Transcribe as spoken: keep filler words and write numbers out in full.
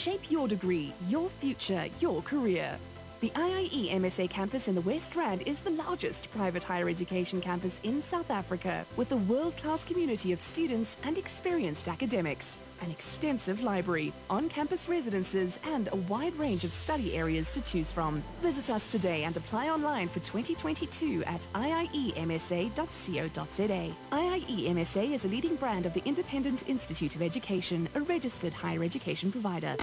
Shape your degree, your future, your career. The I I E M S A campus in the West Rand is the largest private higher education campus in South Africa, with a world-class community of students and experienced academics, an extensive library, on-campus residences, and a wide range of study areas to choose from. Visit us today and apply online for twenty twenty-two at I I E M S A dot co dot za. I I E M S A is a leading brand of the Independent Institute of Education, a registered higher education provider.